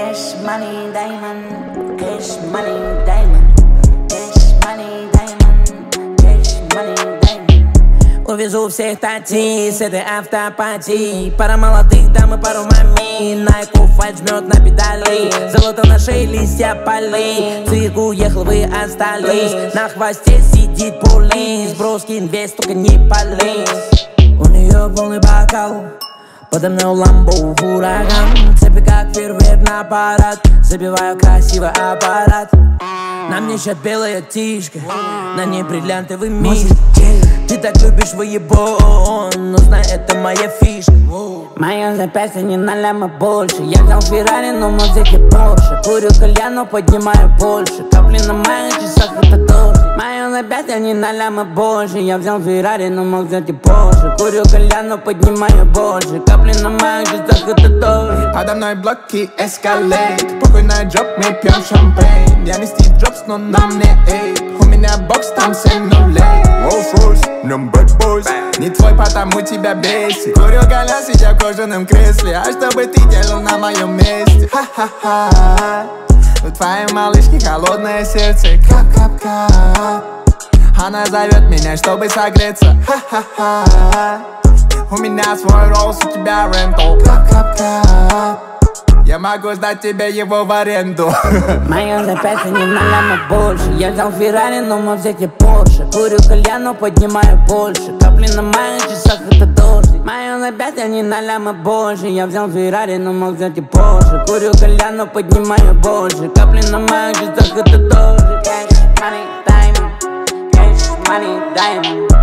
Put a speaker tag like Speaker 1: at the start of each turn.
Speaker 1: Cash money diamond, cash money diamond, cash money diamond, cash money diamond.
Speaker 2: Увезу всех татей с этой автопатией. Пара молодых дам и пару мамей. Найку фальт жмет на педали. Золото на шее, листья полей. Цирк уехал, вы остались. На хвосте сидит полис. Броскин весь, только не полез. У нее полный бокал, подо мной ламбо ураган. Цепи как фейерверк на парад. Забиваю красивый аппарат. На мне ща белая тишка, на ней бриллиантовый мир. Ты так любишь выебон, но знай, это моя фишка. Моё запястье не на ляма больше. Я взял Феррари, но музыки Порше. Курю кальян, но поднимаю больше. Капли на моих часах, это дождь. Моё запястье не на ляма больше. Я взял Феррари, но мог взять и Порше. Курю кальян, но поднимаю больше. Капли на моих часах, это дождь.
Speaker 3: Подо мной блоки эскалейт. Похуй на джоб, мы пьем шампейн. Я не Стив Джобс, но на мне эйп. У меня бокс, там 7 нулей. Rolls-Royce, в нем bad boys. Не твой, потому тебя бесит. Курю кальян, сидя в кожаном кресле. А что бы ты делал на моем месте? Ха-ха-ха. У твоей малышки холодное сердце. Кап-кап-кап. Она зовет меня, чтобы согреться. Ха-ха-ха. У меня свой Rolls, у тебя рентал. Кап-кап-кап. Я могу сдать тебе его в аренду.
Speaker 2: Моё запястье не на ляма больше. Я взял Феррари, но мог взять и Порше. Курю кальян, но поднимаю больше. Капли на моих часах, это дождь. Моё запястье не на ляма больше. Я взял Феррари, но мог взять и Порше. Курю кальян, но поднимаю больше. Капли на моих часах, это дождь.
Speaker 1: Cash money diamond, cash money diamond.